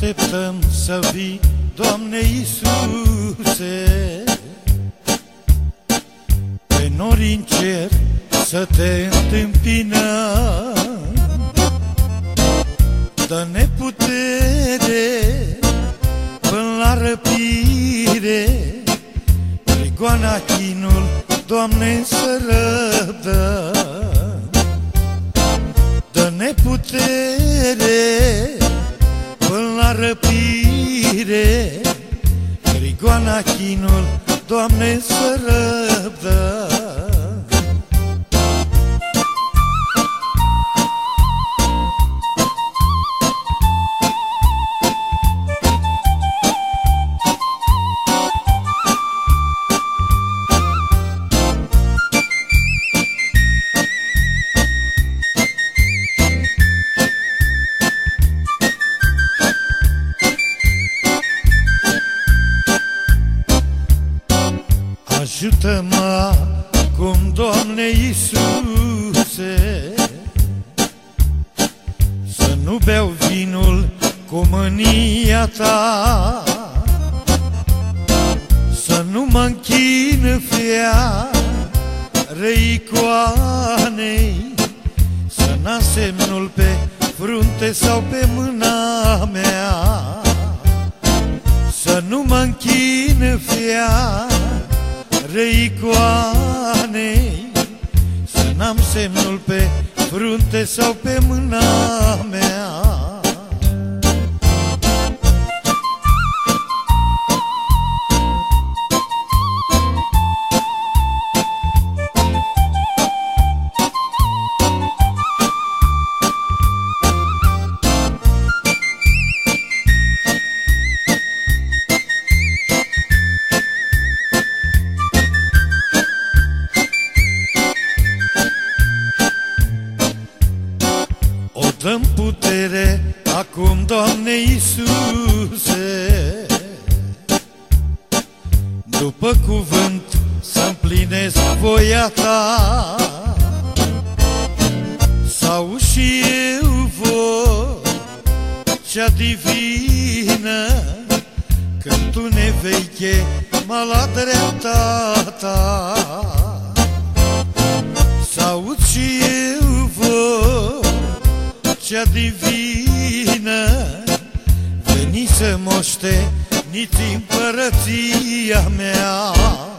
Așteptăm să vii, Doamne Iisuse, pe nori în cer să te întâmpinăm. Dă-ne putere până la răpire, prigoana, chinul, Doamne, să răbdăm. Dă-ne putere până la răpire, prigoana, chinul, Doamne, să răbdăm. Ajută-mă acum, Doamne Iisuse, să nu beau vinul cu mânia Ta, să nu mă închin fiarei icoanei, să n-am semnul pe frunte sau pe mâna mea, să nu mă închin fiarei icoanei, să n-am semnul pe frunte sau pe mâna mea. Dă-mi putere acum, Doamne Iisuse, după cuvânt să împlinesc voia Ta, să auzi și eu vocea divină, când Tu ne vei chema la dreapta Ta, să auzi și eu vocea divină, veni să moșteniți împărăția mea.